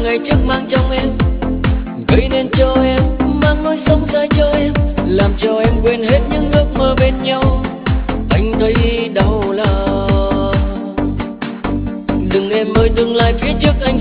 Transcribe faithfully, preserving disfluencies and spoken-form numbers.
ngày trước mang trong em, gây nên cho em mang nỗi sống xa cho em, làm cho em quên hết những ước mơ bên nhau. Anh thấy đau lòng. Đừng em ơi, tương lai phía trước anh